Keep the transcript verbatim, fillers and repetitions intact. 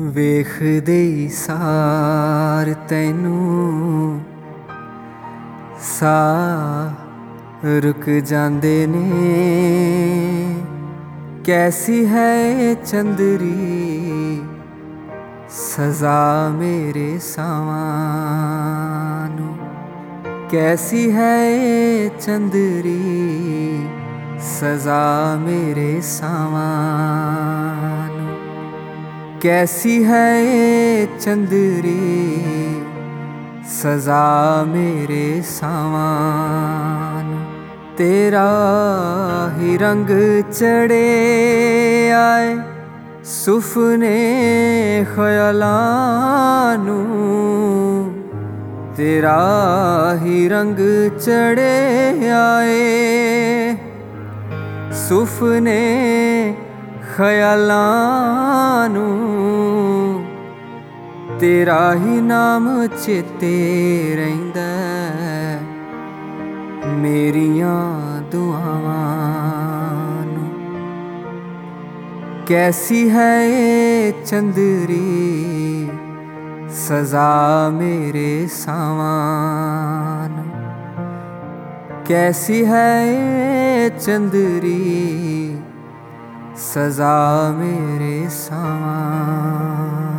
ਵੇਖਦੇ ਹੀ ਸਾਰ ਤੈਨੂੰ ਸਾਹ ਰੁਕ ਜਾਂਦੇ ਨੇ। ਕੈਸੀ ਹੈ ਇਹ ਚੰਦਰੀ ਸਜ਼ਾ ਮੇਰੇ ਸਾਵਾਂ ਨੂੰ। ਕੈਸੀ ਹੈ ਇਹ ਚੰਦਰੀ ਸਜ਼ਾ ਮੇਰੇ ਸਾਵਾਂ ਨੂੰ। ਕੈਸੀ ਹੈ ਇਹ ਚੰਦਰੀ ਸਜ਼ਾ ਮੇਰੇ ਸਾਵਾਂ ਨੂੰ। ਤੇਰਾ ਹੀ ਰੰਗ ਚੜ੍ਹਿਆ ਏ ਸੁਫਨੇ ਖਿਆਲਾਂ ਨੂੰ। ਤੇਰਾ ਹੀ ਰੰਗ ਚੜ੍ਹਿਆ ਏ ਸੁਫਨੇ ਖਿਆਲਾਂ ਨੂੰ। ਤੇਰਾ ਹੀ ਨਾਮ ਚੇਤੇ ਰਹਿੰਦਾ ਮੇਰੀਆਂ ਦੁਆਵਾਂ ਨੂੰ। ਕੈਸੀ ਹੈ ਇਹ ਚੰਦਰੀ ਸਜ਼ਾ ਮੇਰੇ ਸਾਵਾਂ ਨੂੰ। ਕੈਸੀ ਹੈ ਇਹ ਚੰਦਰੀ ਸਜ਼ਾ ਮੇਰੇ ਸਾਵਾਂ